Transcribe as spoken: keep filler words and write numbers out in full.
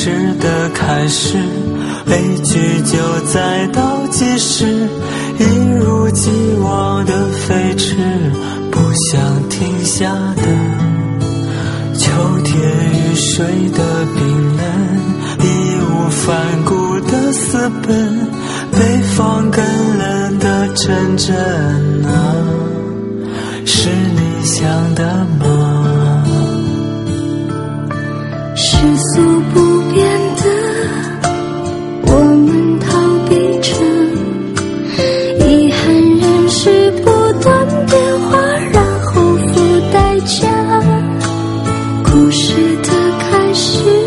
事的开始，悲剧就在倒计时，一如既往的飞驰，不想停下的秋天，雨水的冰冷，义无反顾的私奔，北方更冷的阵阵啊，是你想的吗？ 世俗不变的，我们逃避着，遗憾人是不断变化，然后付代价。故事的开始